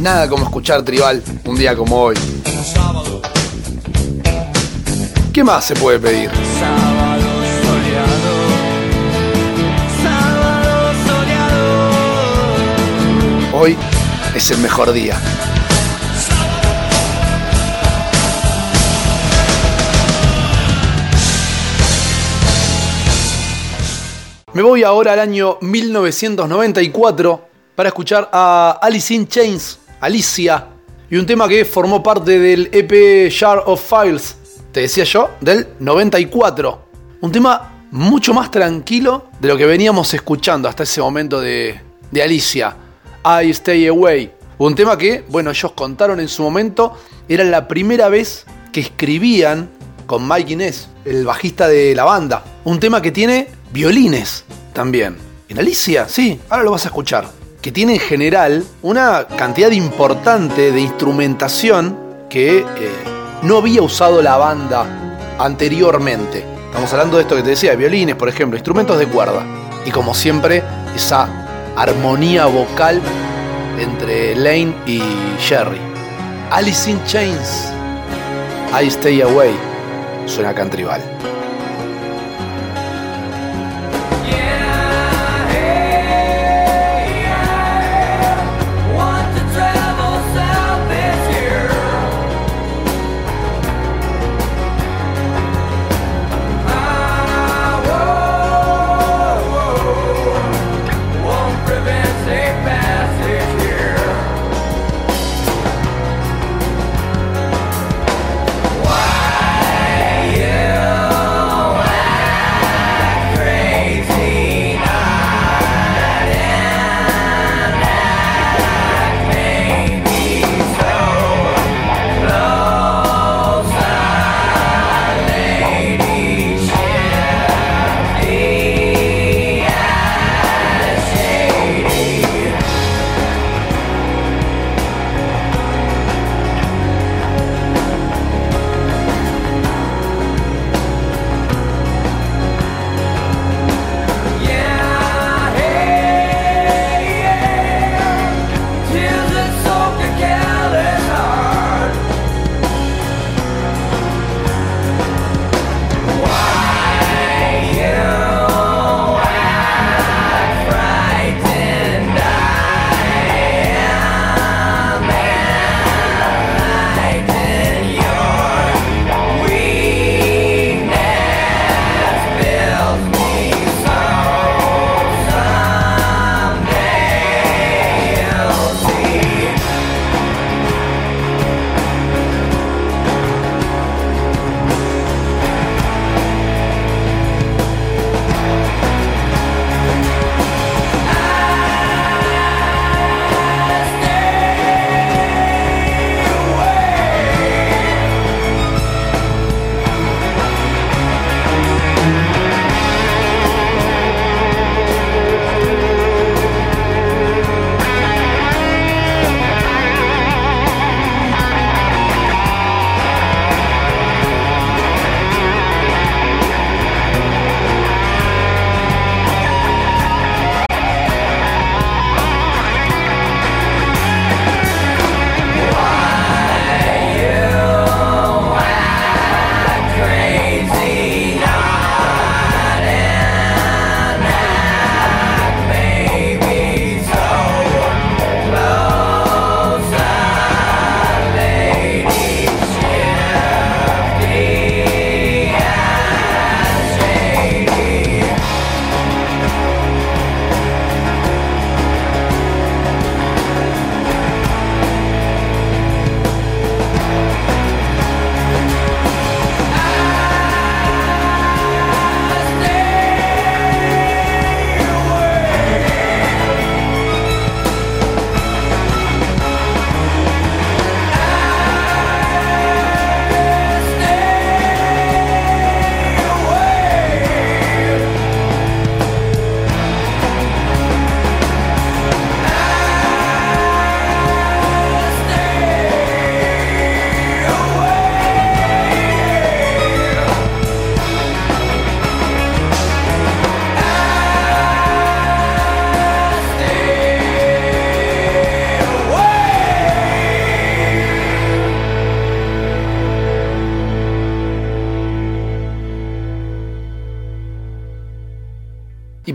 Nada como escuchar Tribal un día como hoy. ¿Qué más se puede pedir? Sábado soleado. Hoy es el mejor día. Me voy ahora al año 1994 para escuchar a Alice in Chains, Alicia, y un tema que formó parte del EP Jar of Files, te decía yo, del 94. Un tema mucho más tranquilo de lo que veníamos escuchando hasta ese momento de Alicia, I Stay Away. Un tema que, bueno, ellos contaron en su momento, era la primera vez que escribían con Mike Inez, el bajista de la banda. Un tema que tiene violines también. En Alicia, sí, ahora lo vas a escuchar. Que tiene en general una cantidad importante de instrumentación que no había usado la banda anteriormente. Estamos hablando de esto que te decía, de violines, por ejemplo, instrumentos de cuerda. Y como siempre, esa armonía vocal entre Lane y Jerry. Alice in Chains, I Stay Away, suena acá en Tribal. Why you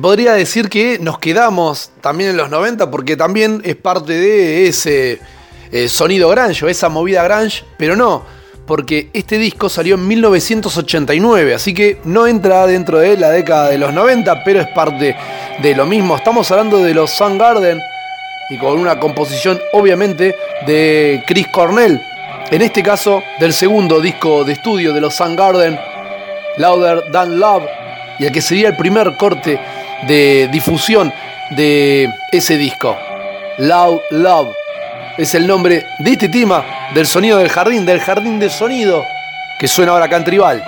podría decir que nos quedamos también en los 90 porque también es parte de ese sonido grunge o esa movida grunge, pero no, porque este disco salió en 1989, así que no entra dentro de la década de los 90, pero es parte de lo mismo. Estamos hablando de los Soundgarden y con una composición obviamente de Chris Cornell, en este caso del segundo disco de estudio de los Soundgarden, Louder Than Love, y el que sería el primer corte de difusión de ese disco. Loud Love es el nombre de este tema del sonido del jardín de sonido que suena ahora acá en Tribal.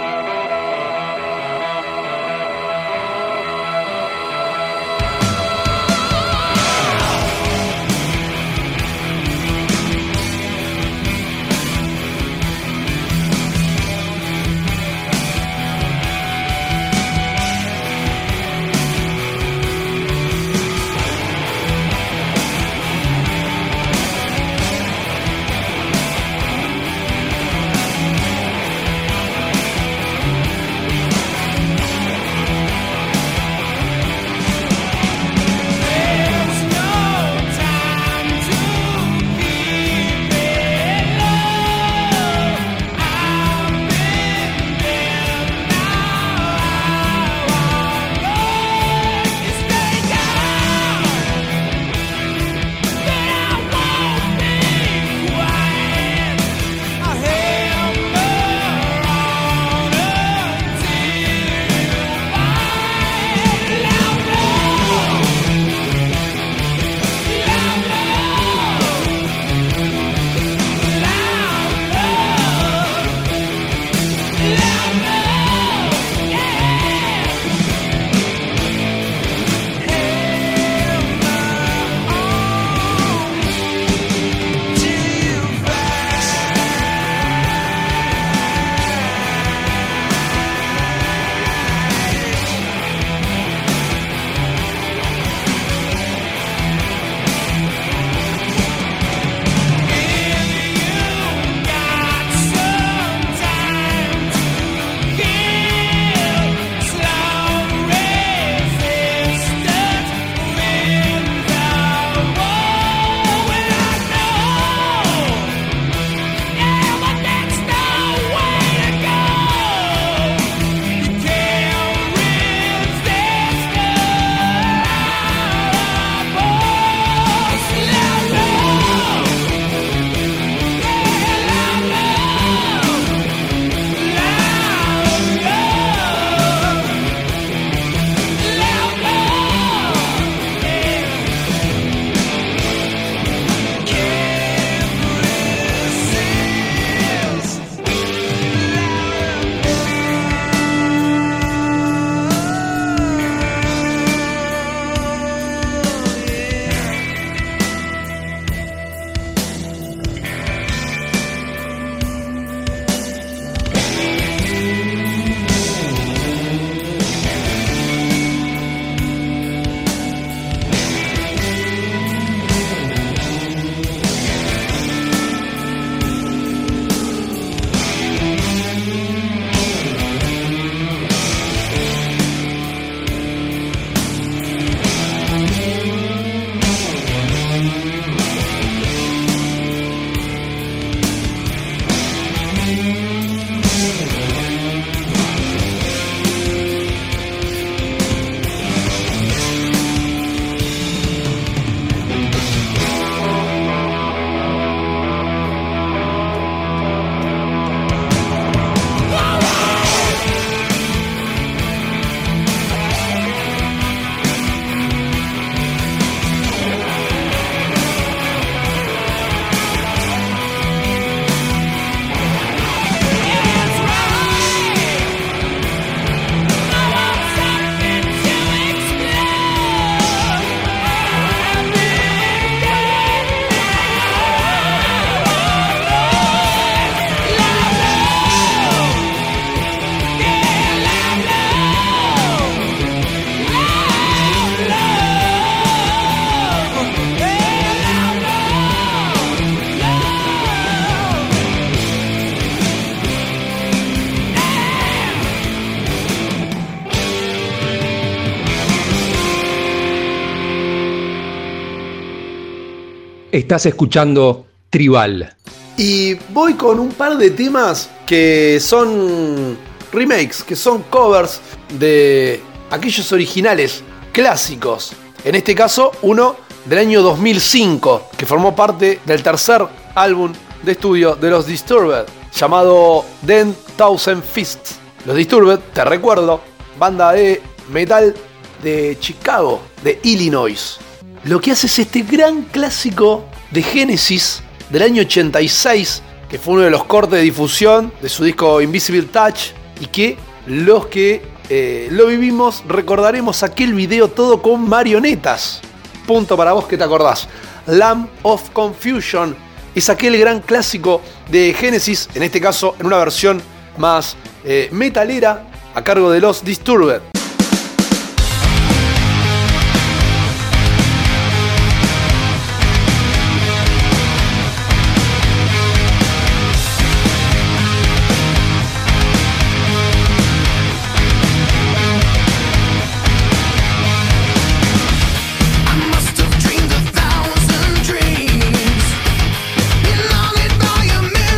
Estás escuchando Tribal. Y voy con un par de temas que son remakes, que son covers de aquellos originales clásicos. En este caso, uno del año 2005, que formó parte del tercer álbum de estudio de los Disturbed, llamado 10,000 Fists. Los Disturbed, te recuerdo, banda de metal de Chicago, de Illinois. Lo que hace es este gran clásico de Genesis del año 86, que fue uno de los cortes de difusión de su disco Invisible Touch, y que los que lo vivimos recordaremos aquel video todo con marionetas. Punto para vos que te acordás. Lamb of Confusion es aquel gran clásico de Genesis, en este caso en una versión más metalera, a cargo de los Disturbed.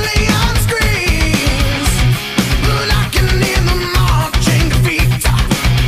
But I can hear the marching feet.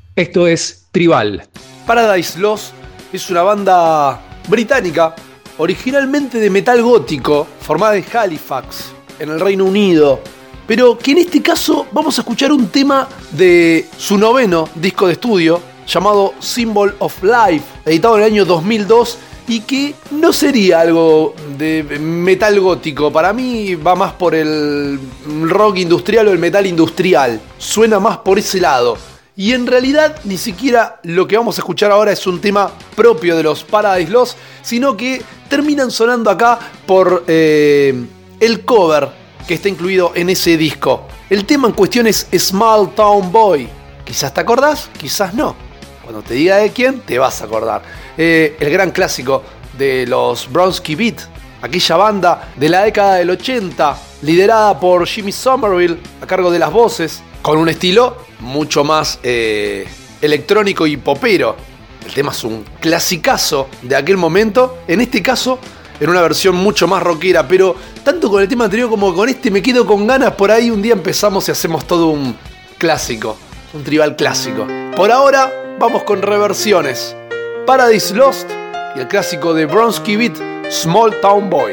Esto es Tribal. Paradise Lost es una banda británica, originalmente de metal gótico, formada en Halifax, en el Reino Unido, pero que en este caso vamos a escuchar un tema de su noveno disco de estudio, llamado Symbol of Life, editado en el año 2002, y que no sería algo de metal gótico. Para mí va más por el rock industrial o el metal industrial. Suena más por ese lado. Y en realidad ni siquiera lo que vamos a escuchar ahora es un tema propio de los Paradise Lost, sino que terminan sonando acá por el cover que está incluido en ese disco. El tema en cuestión es Small Town Boy. Quizás te acordás, quizás no. Cuando te diga de quién, te vas a acordar. El gran clásico de los Bronski Beat, aquella banda de la década del 80, liderada por Jimmy Somerville a cargo de las voces, con un estilo mucho más electrónico y popero. El tema es un clasicazo de aquel momento, en este caso en una versión mucho más rockera, pero tanto con el tema anterior como con este me quedo con ganas. Por ahí un día empezamos y hacemos todo un clásico, un tribal clásico. Por ahora vamos con reversiones. Paradise Lost y el clásico de Bronski Beat, Small Town Boy.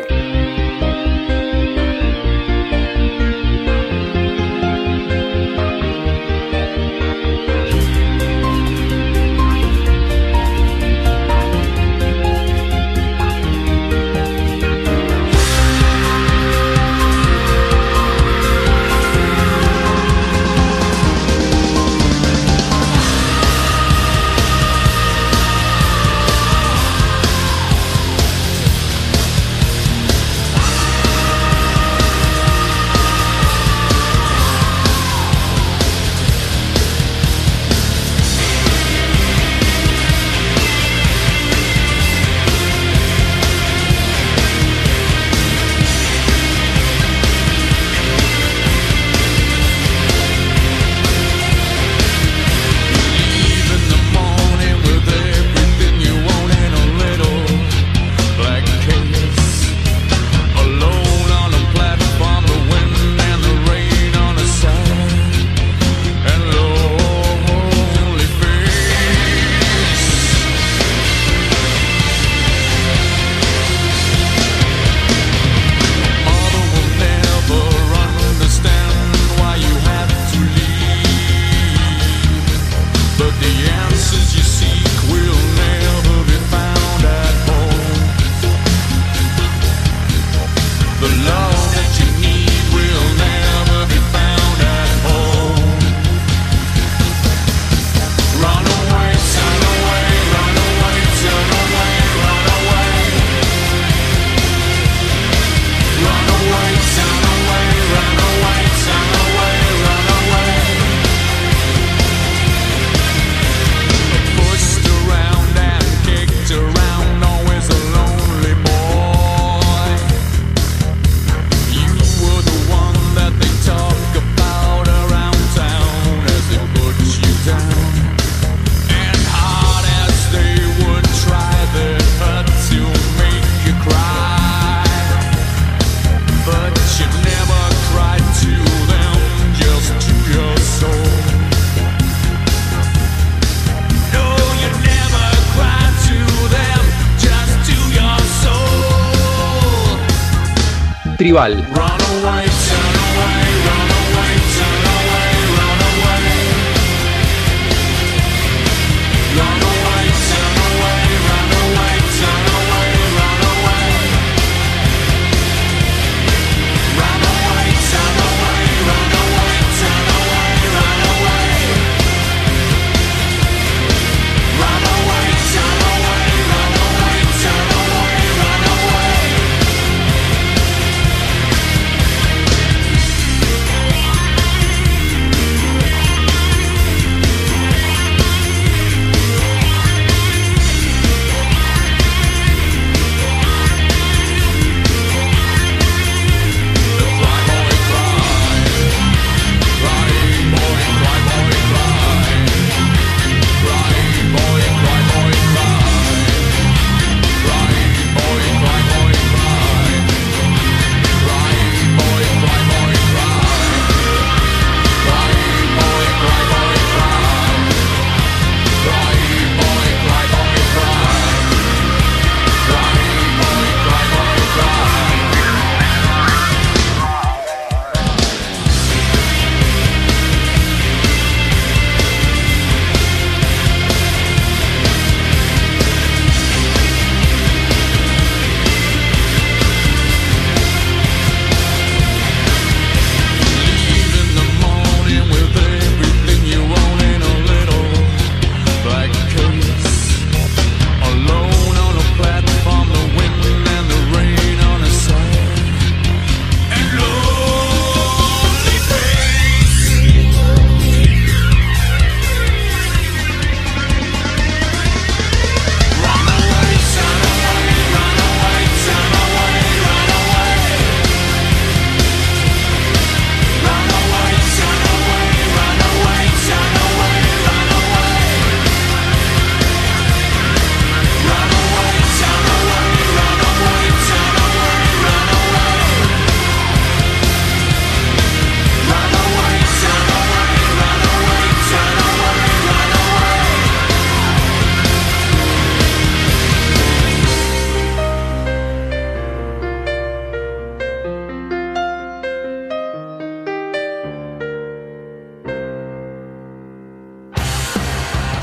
Tribal.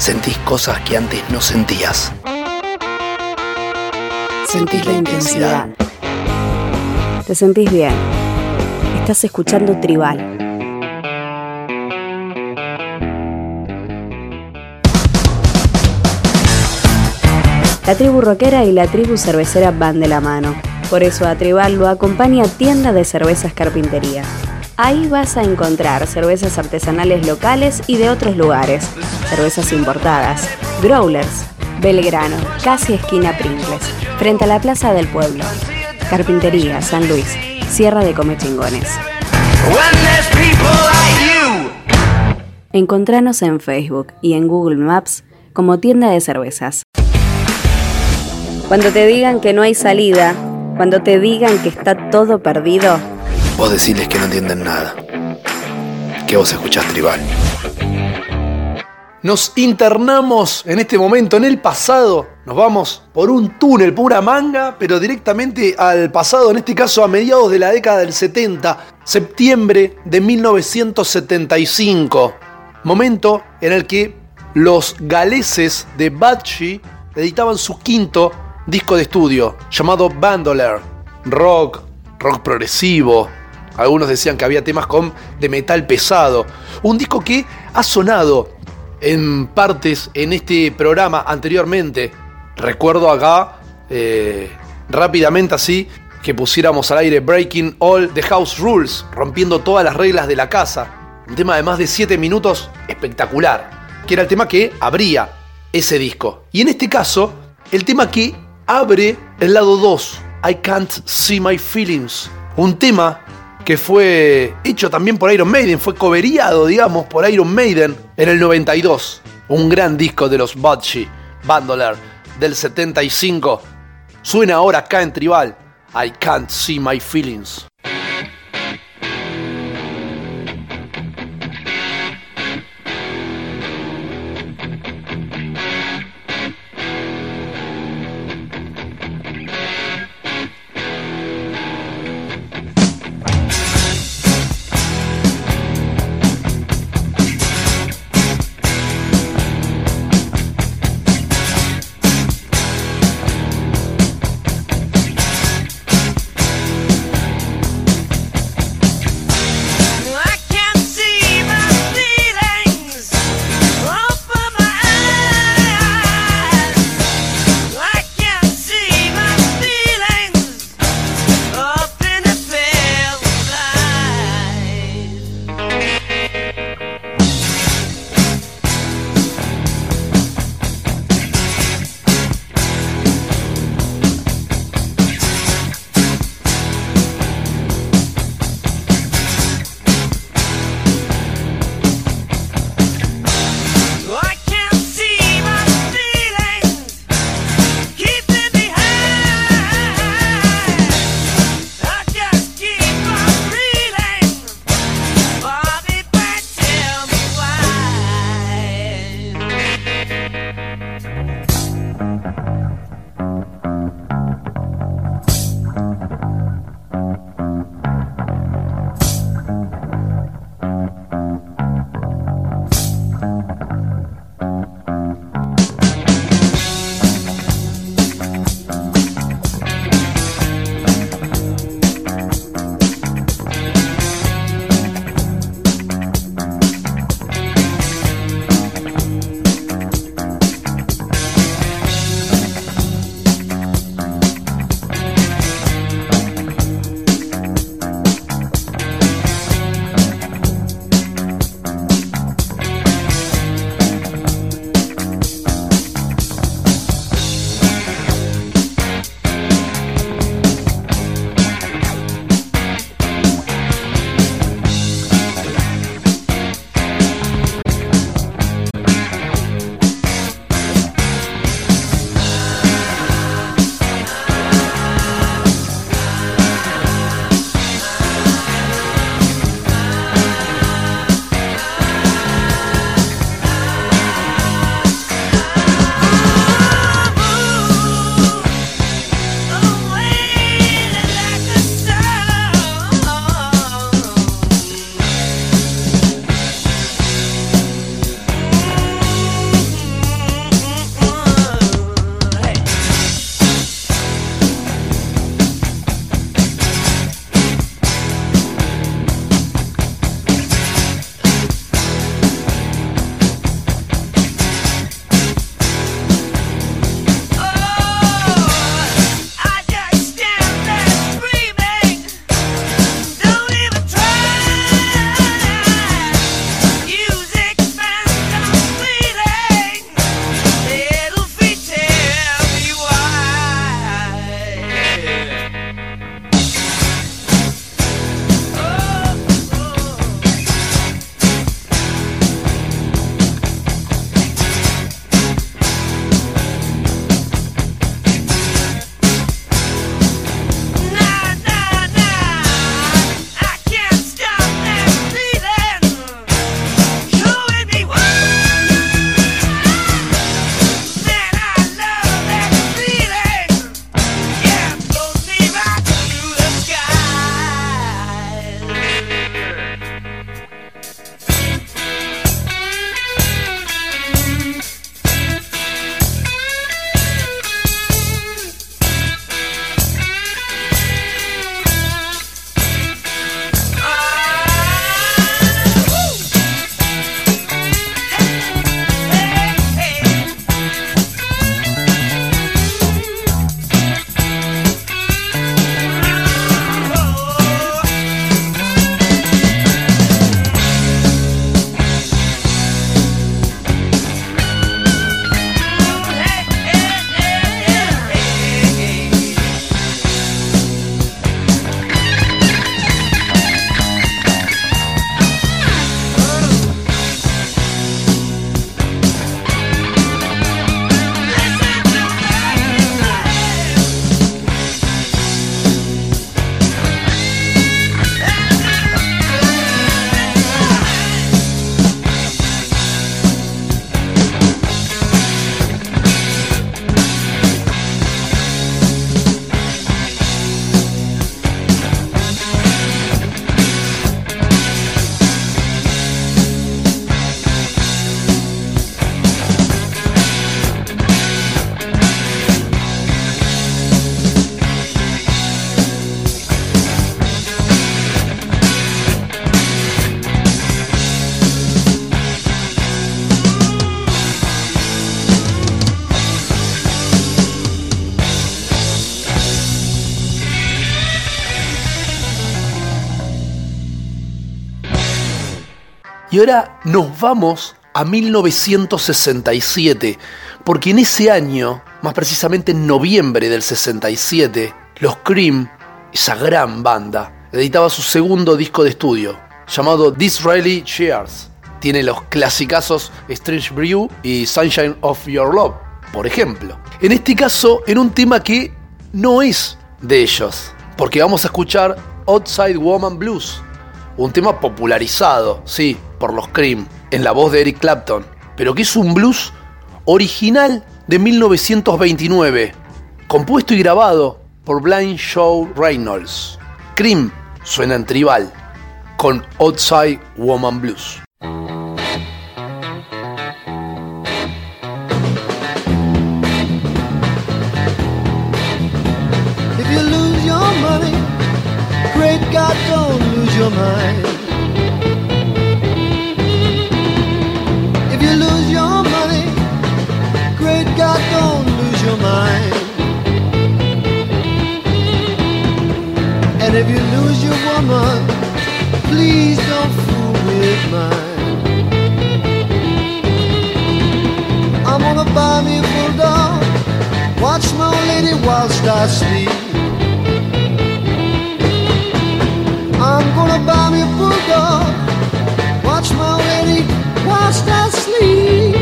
Sentís cosas que antes no sentías. Sentís la intensidad. Te sentís bien. Estás escuchando Tribal. La tribu rockera y la tribu cervecera van de la mano. Por eso a Tribal lo acompaña Tienda de Cervezas Carpintería. Ahí vas a encontrar cervezas artesanales locales y de otros lugares, cervezas importadas, growlers, Belgrano, casi esquina Pringles, frente a la Plaza del Pueblo. Carpintería, San Luis, Sierra de Comechingones. Encontranos en Facebook y en Google Maps como Tienda de Cervezas. Cuando te digan que no hay salida, cuando te digan que está todo perdido, vos decirles que no entienden nada, que vos escuchás Tribal. Nos internamos en este momento en el pasado, nos vamos por un túnel, pura manga, pero directamente al pasado, en este caso a mediados de la década del 70, septiembre de 1975, momento en el que los galeses de Batshi editaban su quinto disco de estudio, llamado Bandolier, rock progresivo. Algunos decían que había temas de metal pesado. Un disco que ha sonado en partes en este programa anteriormente. Recuerdo acá, rápidamente así, que pusiéramos al aire Breaking All the House Rules, rompiendo todas las reglas de la casa. Un tema de más de 7 minutos espectacular, que era el tema que abría ese disco. Y en este caso, el tema que abre el lado 2, I Can't See My Feelings. Un tema que fue hecho también por Iron Maiden, fue coverado, digamos, por Iron Maiden en el 92. Un gran disco de los Batshi, Bandolier, del 75. Suena ahora acá en Tribal, I Can't See My Feelings. Y ahora nos vamos a 1967, porque en ese año, más precisamente en noviembre del 67, los Cream, esa gran banda, editaba su segundo disco de estudio, llamado Disraeli Cheers. Tiene los clasicazos Strange Brew y Sunshine of Your Love, por ejemplo. En este caso, en un tema que no es de ellos, porque vamos a escuchar Outside Woman Blues, un tema popularizado, sí, por los Cream, en la voz de Eric Clapton, pero que es un blues original de 1929, compuesto y grabado por Blind Joe Reynolds. Cream suena en tribal con Outside Woman Blues. If you lose your money, great God, don't lose your mind. If you lose your money, great God, don't lose your mind. And if you lose your woman, please don't fool with mine. I'm gonna buy me a bulldog, watch my lady whilst I sleep. I'm gonna buy me a bulldog, watch my lady whilst I sleep.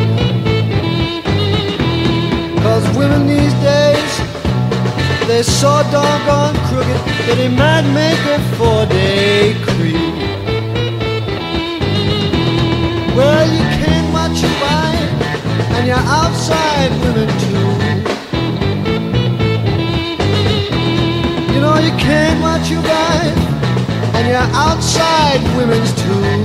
'Cause women these days, they're so doggone crooked that they might make a 4-day creep. Well, you can't watch your wife, and you're outside women too. You know you can't watch your wife, and you're outside women's too.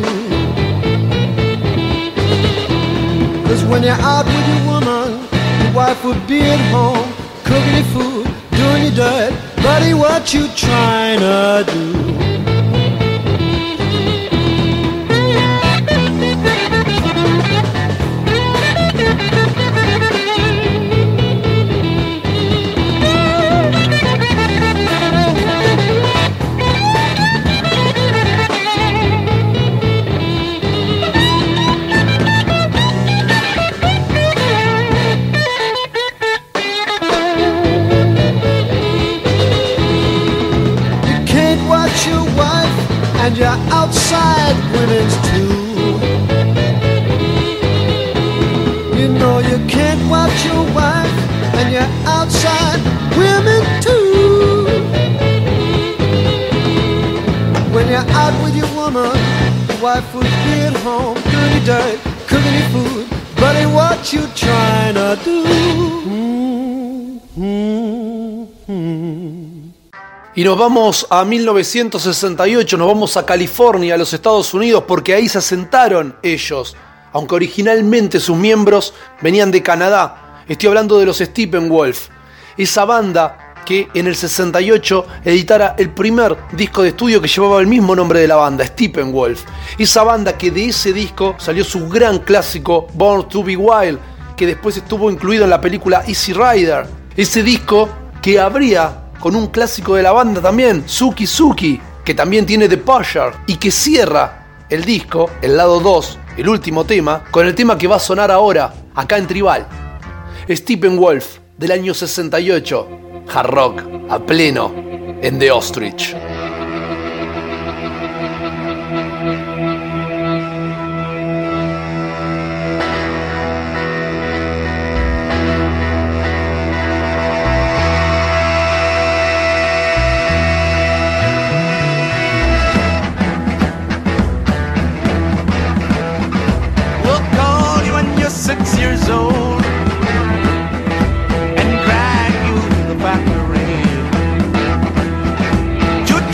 'Cause when you're out with your woman, your wife would be at home, cooking your food, doing your dirt. Buddy, what you trying to do? And you're outside women's too. You know you can't watch your wife, and you're outside women too. When you're out with your woman, your wife would be at home, doing your dirt, cooking your food. Buddy, what you trying to do? Y nos vamos a 1968, nos vamos a California, a los Estados Unidos, porque ahí se asentaron ellos, aunque originalmente sus miembros venían de Canadá. Estoy hablando de los Steppenwolf, esa banda que en el 68 editara el primer disco de estudio que llevaba el mismo nombre de la banda, Steppenwolf. Esa banda que de ese disco salió su gran clásico Born to Be Wild, que después estuvo incluido en la película Easy Rider. Ese disco que abría con un clásico de la banda también, Suki Suki, que también tiene The Pusher, y que cierra el disco, el lado 2, el último tema, con el tema que va a sonar ahora, acá en Tribal. Steppenwolf, del año 68, hard rock, a pleno, en The Ostrich. And drag you to the factory.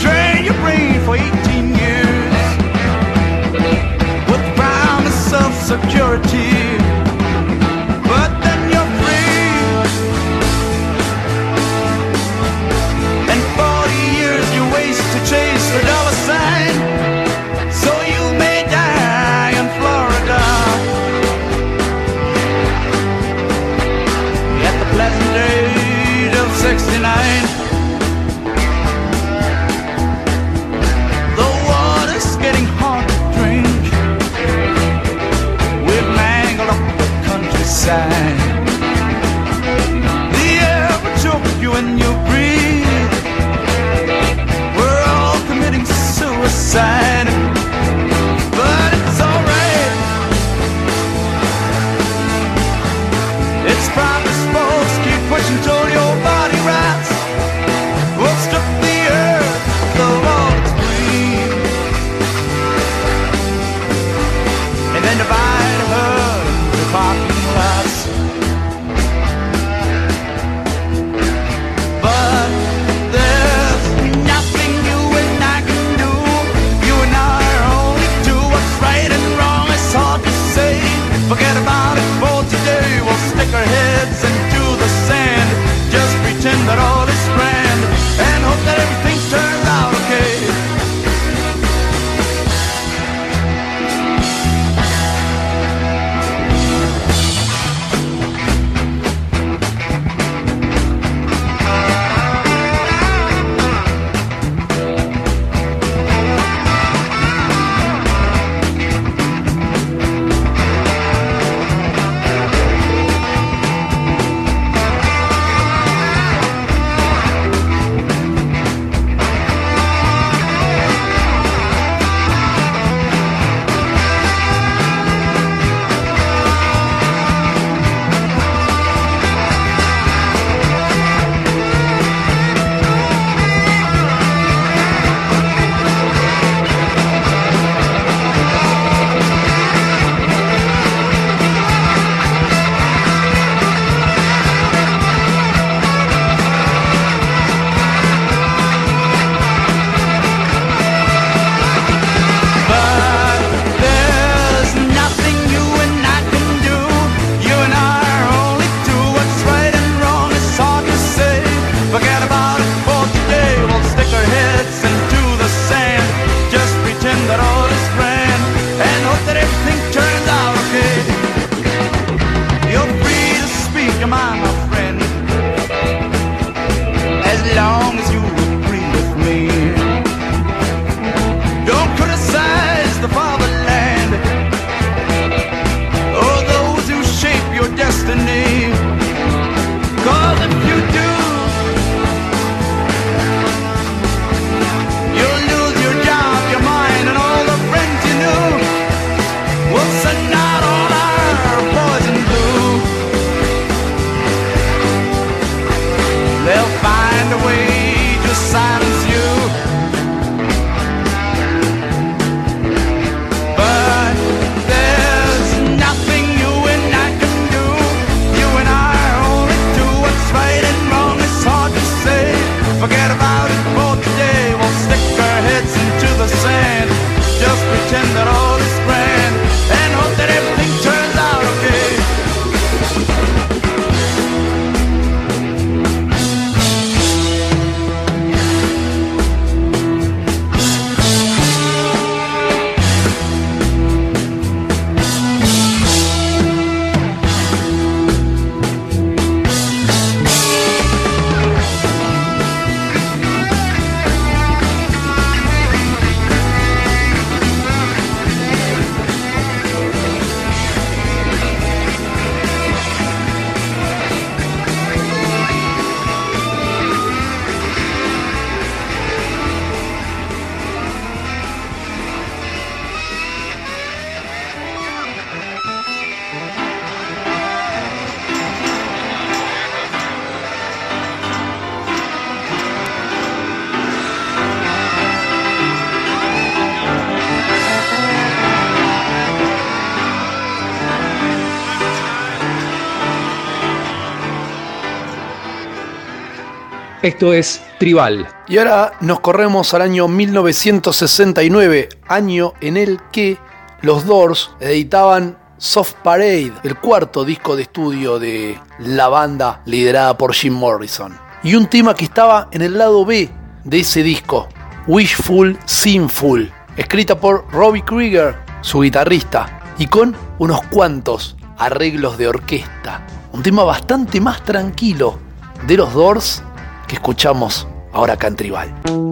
Esto es Tribal. Y ahora nos corremos al año 1969, año en el que los Doors editaban Soft Parade, el cuarto disco de estudio de la banda liderada por Jim Morrison. Y un tema que estaba en el lado B de ese disco, Wishful Sinful, escrita por Robbie Krieger, su guitarrista, y con unos cuantos arreglos de orquesta. Un tema bastante más tranquilo de los Doors que escuchamos ahora acá en Tribal.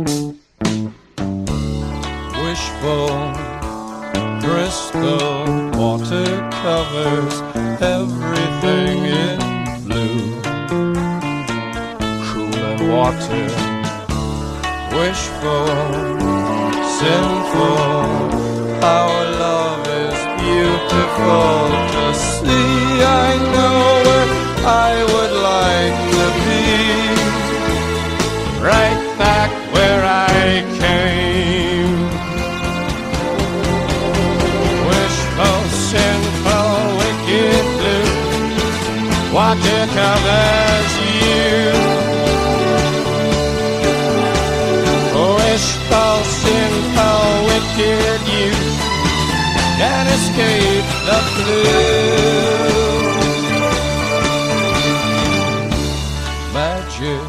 Wishful crystal water covers everything in blue. Cool and water, wishful, sinful. Our love is beautiful to see. I know where I would like to be, right back where I came. Wishful, sinful, wicked blue, water covers you. Wishful, sinful, wicked you can't escape the blue. Magic,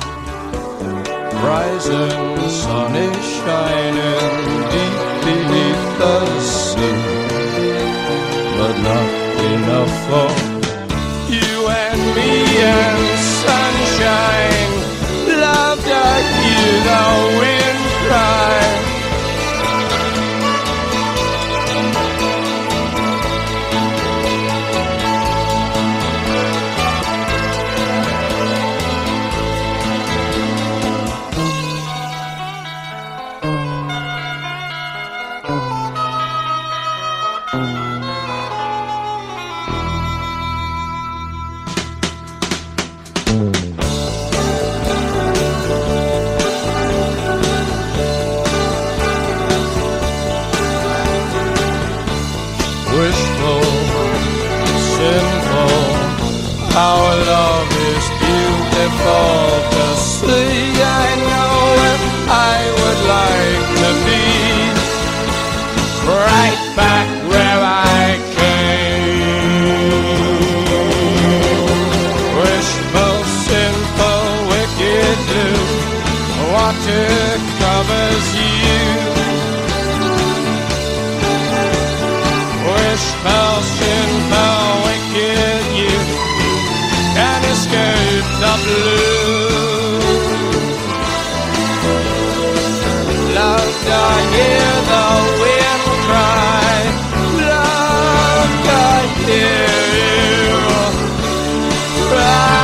rising sun is shining deep beneath the sea, but not enough for you and me and sunshine. Love to hear the wind cry. Our love is beautiful to see. I know where I would like to be, right back where I came. Wishful, sinful, wicked blue, water covers you. Wishful, sinful, wicked you can't escape the blue. Love to hear the wind cry. Love to hear you cry.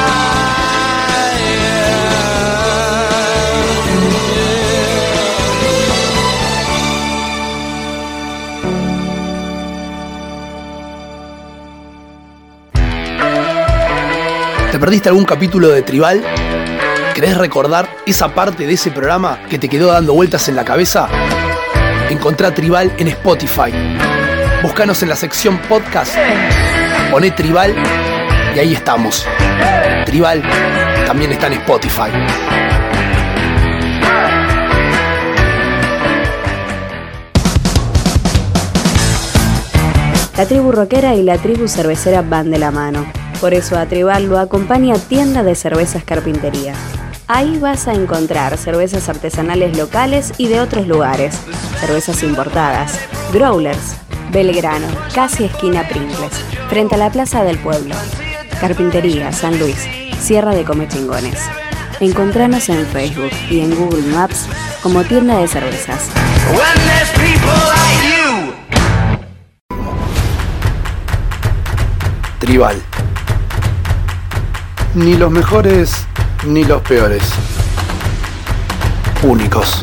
¿Te perdiste algún capítulo de Tribal? ¿Querés recordar esa parte de ese programa que te quedó dando vueltas en la cabeza? Encontrá Tribal en Spotify. Búscanos en la sección podcast, poné Tribal y ahí estamos. Tribal también está en Spotify. La tribu rockera y la tribu cervecera van de la mano. Por eso a Tribal lo acompaña Tienda de Cervezas Carpintería. Ahí vas a encontrar cervezas artesanales locales y de otros lugares, cervezas importadas, growlers, Belgrano, casi esquina Pringles, frente a la Plaza del Pueblo. Carpintería San Luis, Sierra de Comechingones. Encontranos en Facebook y en Google Maps como Tienda de Cervezas. Tribal. Ni los mejores ni los peores. Únicos.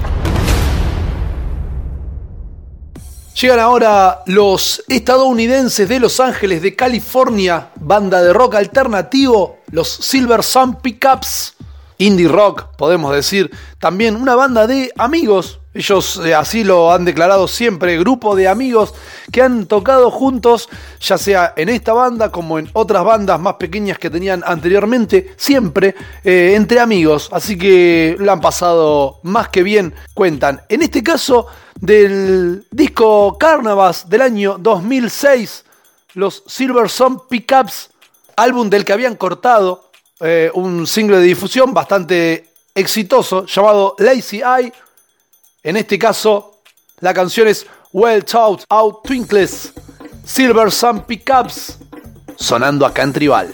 Llegan ahora los estadounidenses de Los Ángeles, de California, banda de rock alternativo, los Silver Sun Pickups. Indie rock, podemos decir. También una banda de amigos Ellos así lo han declarado siempre, grupo de amigos que han tocado juntos, ya sea en esta banda como en otras bandas más pequeñas que tenían anteriormente, siempre entre amigos, así que la han pasado más que bien, cuentan. En este caso del disco Carnavas del año 2006, los Silversun Pickups, álbum del que habían cortado un single de difusión bastante exitoso llamado Lazy Eye. En este caso, la canción es Well Thought Out Twinkles, Silversun Pickups, sonando acá en Tribal.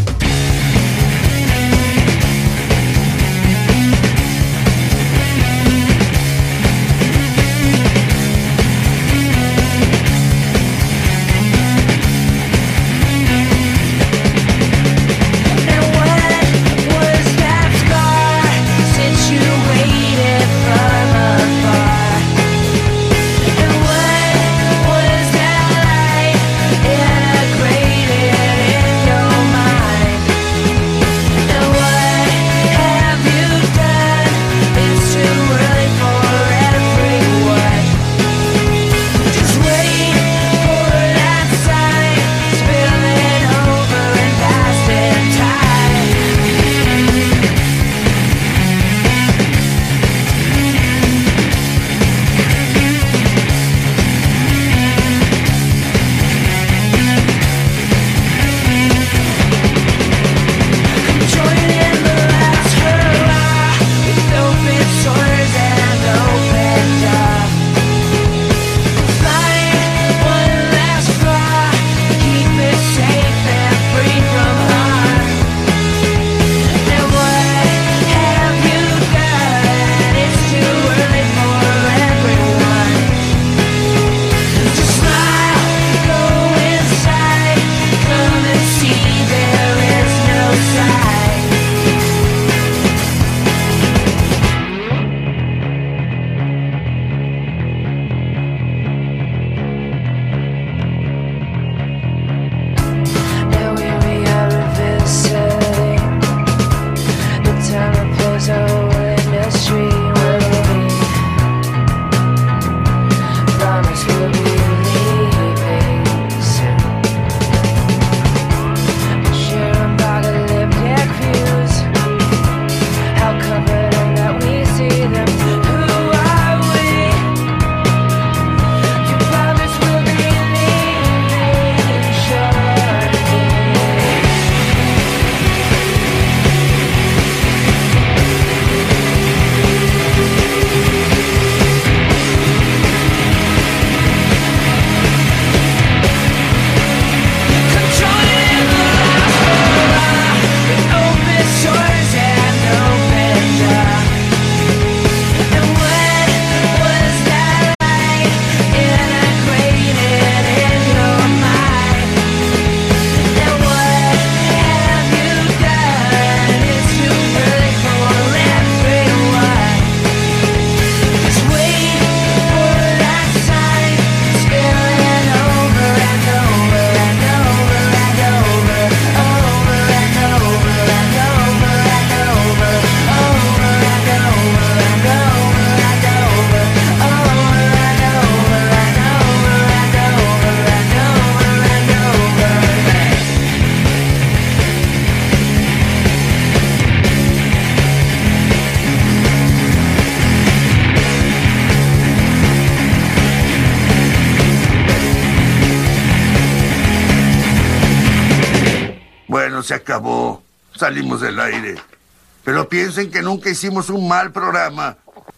Se acabó, salimos del aire. Pero piensen que nunca hicimos un mal programa.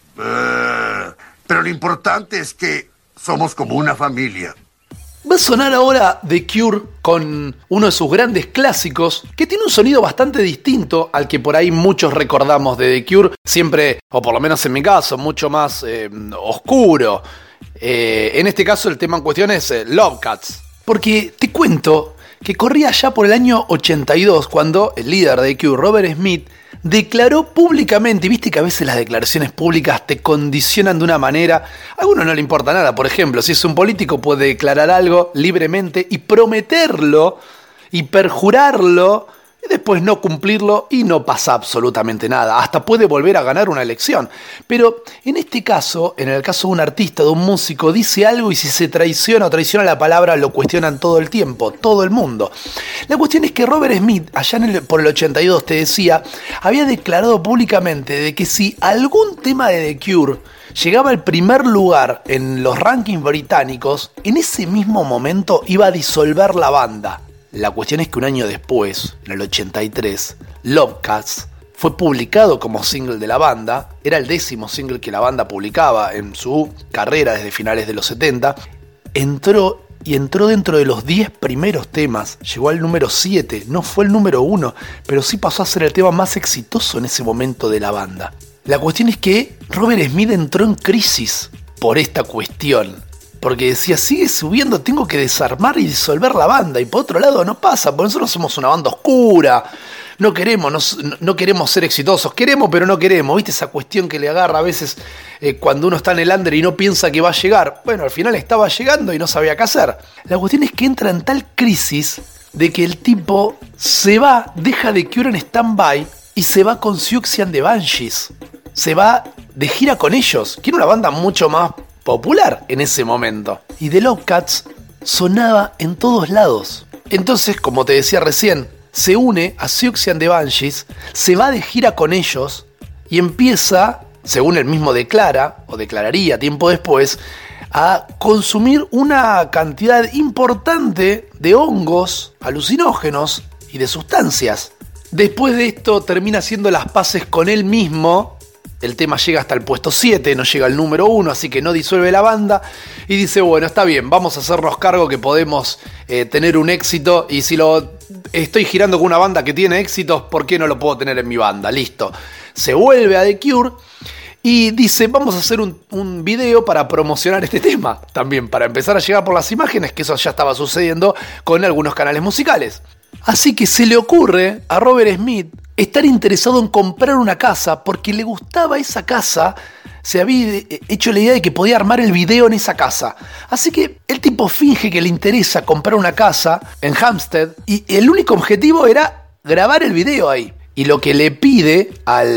Pero lo importante es que somos como una familia. Va a sonar ahora The Cure con uno de sus grandes clásicos, que tiene un sonido bastante distinto al que por ahí muchos recordamos de The Cure, siempre, o por lo menos en mi caso, mucho más oscuro. En este caso el tema en cuestión es Love Cats. Porque te cuento que corría ya por el año 82 cuando el líder de The Cure, Robert Smith, declaró públicamente, y viste que a veces las declaraciones públicas te condicionan de una manera, a alguno no le importa nada, por ejemplo, si es un político puede declarar algo libremente y prometerlo y perjurarlo y después no cumplirlo y no pasa absolutamente nada. Hasta puede volver a ganar una elección. Pero en este caso, en el caso de un artista, de un músico, dice algo y si se traiciona o traiciona la palabra, lo cuestionan todo el tiempo, todo el mundo. La cuestión es que Robert Smith, allá por el 82, te decía, había declarado públicamente de que si algún tema de The Cure llegaba al primer lugar en los rankings británicos, en ese mismo momento iba a disolver la banda. La cuestión es que un año después, en el 83, Love Cats fue publicado como single de la banda, era el 10º single que la banda publicaba en su carrera desde finales de los 70, entró dentro de los 10 primeros temas, llegó al número 7, no fue el número 1, pero sí pasó a ser el tema más exitoso en ese momento de la banda. La cuestión es que Robert Smith entró en crisis por esta cuestión. Porque decía, sigue subiendo, tengo que desarmar y disolver la banda. Y por otro lado no pasa, porque nosotros somos una banda oscura. No queremos ser exitosos. Queremos, pero no queremos. ¿Viste esa cuestión que le agarra a veces cuando uno está en el under y no piensa que va a llegar? Bueno, al final estaba llegando y no sabía qué hacer. La cuestión es que entra en tal crisis de que el tipo se va, deja de Cure en stand-by y se va con Siouxsie and the Banshees. Se va de gira con ellos, que era una banda mucho más popular en ese momento. Y The Love Cats sonaba en todos lados. Entonces, como te decía recién, se une a Siouxsie and the Banshees, se va de gira con ellos y empieza, según él mismo declara, o declararía tiempo después, a consumir una cantidad importante de hongos alucinógenos y de sustancias. Después de esto termina haciendo las paces con él mismo. El tema llega hasta el puesto 7, no llega al número 1, así que no disuelve la banda. Y dice, bueno, está bien, vamos a hacernos cargo que podemos tener un éxito. Y si lo estoy girando con una banda que tiene éxitos, ¿por qué no lo puedo tener en mi banda? Listo. Se vuelve a The Cure y dice, vamos a hacer un video para promocionar este tema. También para empezar a llegar por las imágenes, que eso ya estaba sucediendo con algunos canales musicales. Así que se le ocurre a Robert Smith estar interesado en comprar una casa porque le gustaba esa casa, se había hecho la idea de que podía armar el video en esa casa. Así que el tipo finge que le interesa comprar una casa en Hampstead y el único objetivo era grabar el video ahí. Y lo que le pide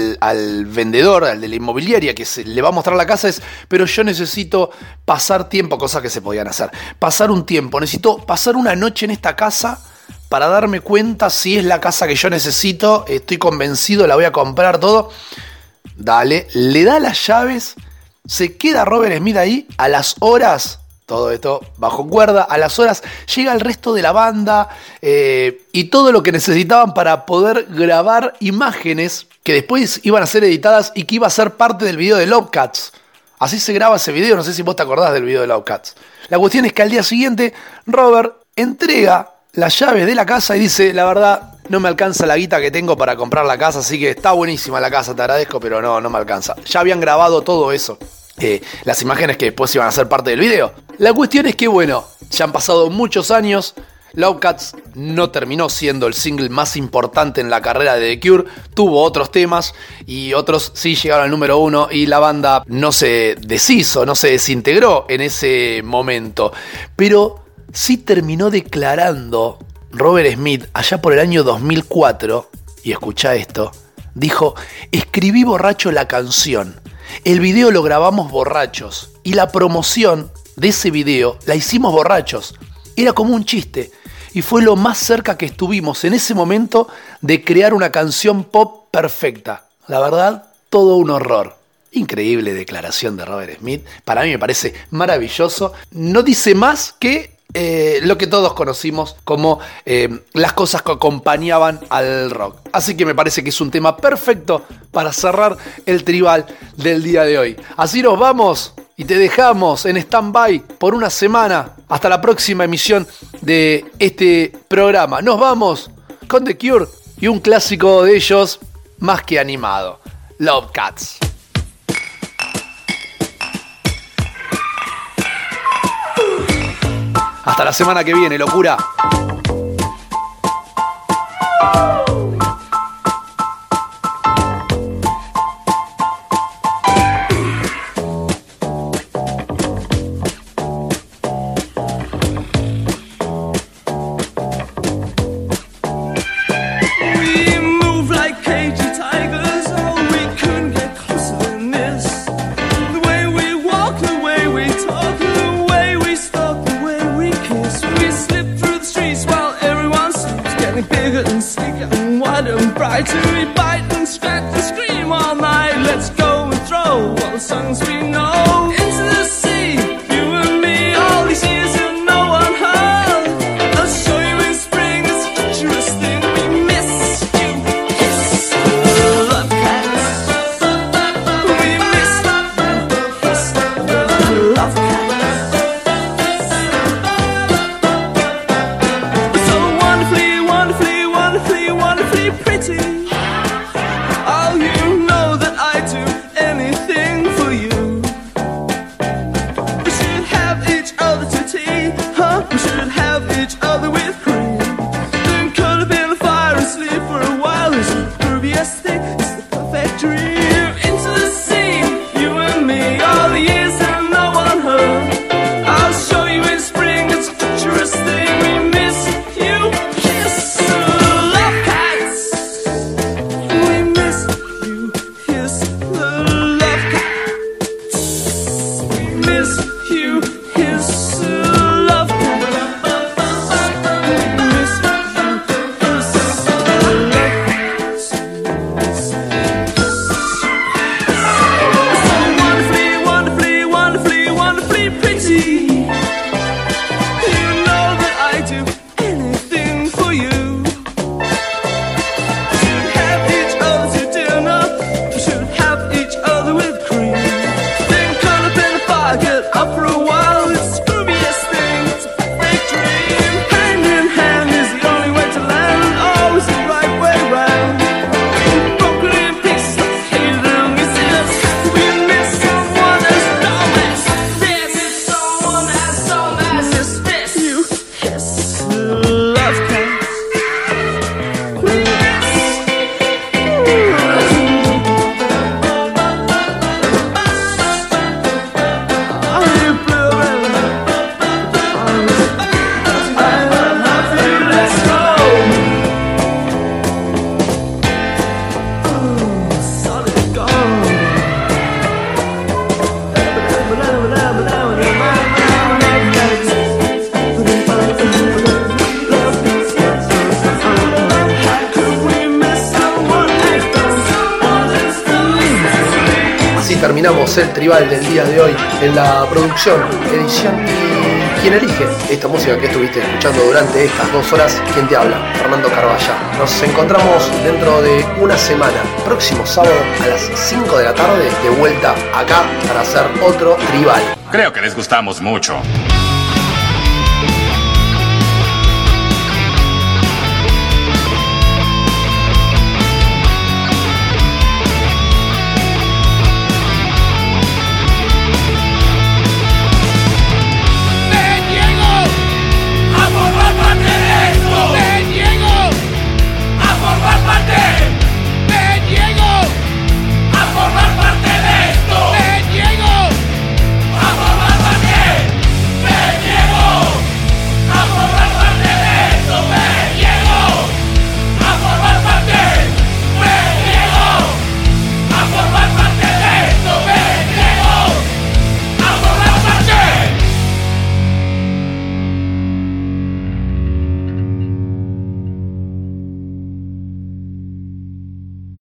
al vendedor, al de la inmobiliaria que le va a mostrar la casa es, pero yo necesito pasar tiempo, cosas que se podían hacer, pasar un tiempo, necesito pasar una noche en esta casa para darme cuenta si es la casa que yo necesito, estoy convencido, la voy a comprar, todo. Dale, le da las llaves, se queda Robert Smith ahí, a las horas, todo esto bajo cuerda, a las horas llega el resto de la banda y todo lo que necesitaban para poder grabar imágenes que después iban a ser editadas y que iba a ser parte del video de Love Cats. Así se graba ese video, no sé si vos te acordás del video de Love Cats. La cuestión es que al día siguiente Robert entrega las llaves de la casa y dice, la verdad, no me alcanza la guita que tengo para comprar la casa, así que está buenísima la casa, te agradezco, pero no me alcanza. Ya habían grabado todo eso, las imágenes que después iban a ser parte del video. La cuestión es que, bueno, ya han pasado muchos años, Love Cats no terminó siendo el single más importante en la carrera de The Cure, tuvo otros temas y otros sí llegaron al número 1 y la banda no se deshizo, no se desintegró en ese momento, pero sí terminó declarando Robert Smith allá por el año 2004, y escuchá esto, dijo, escribí borracho la canción, el video lo grabamos borrachos y la promoción de ese video la hicimos borrachos, era como un chiste y fue lo más cerca que estuvimos en ese momento de crear una canción pop perfecta. La verdad, todo un horror. Increíble declaración de Robert Smith, para mí me parece maravilloso, no dice más que lo que todos conocimos como las cosas que acompañaban al rock. Así que me parece que es un tema perfecto para cerrar el tribal del día de hoy. Así nos vamos y te dejamos en stand-by por una semana hasta la próxima emisión de este programa. Nos vamos con The Cure y un clásico de ellos más que animado, Love Cats. Hasta la semana que viene, locura. Why do we bite and scratch and scream all night? Let's go and throw all the songs we know into the sea. You and me, all these years and no one heard. I'll show you in spring, it's a treacherous thing. We miss you, kiss the love cats. We miss you, kiss the love cats. So wonderfully, wonderfully, wonderfully, wonderfully pretty. Oh, you know that I do anything for you. We should have each other to tea, huh? We should have each other with cream. Then curl up in the fire and sleep for a while. It's the grooviest thing, it's the perfect dream. Into the sea, you and me, all the years and no one heard. I'll show you in spring, it's a treacherous thing. We miss you, kiss the love cats. We miss you, kiss the love cats. We miss you, kiss the love cats. We miss you, kiss the love cats. So wonderfully, wonderfully, wonderfully, wonderfully pretty. You know that I do anything for you. We should have each other to dinner. We should have each other with cream. Then curl up in the fire, get up for a while. It's the grooviest thing, it's a perfect dream. Hand in hand is the only way to land. Always the right way round. Broken in pieces like hated and misses. We miss someone as dumb as this. Someone as dumb as this. You kiss the love cats. We miss let's go. Solid gold. Could we miss someone like Así terminamos el tribal del día de hoy en la producción, edición y quien elige esta música que estuviste escuchando durante estas 2 horas, quien te habla, Fernando Carballá. Nos encontramos dentro de una semana, próximo sábado a las 5 de la tarde, de vuelta acá para hacer otro tribal. Creo que les gustamos mucho.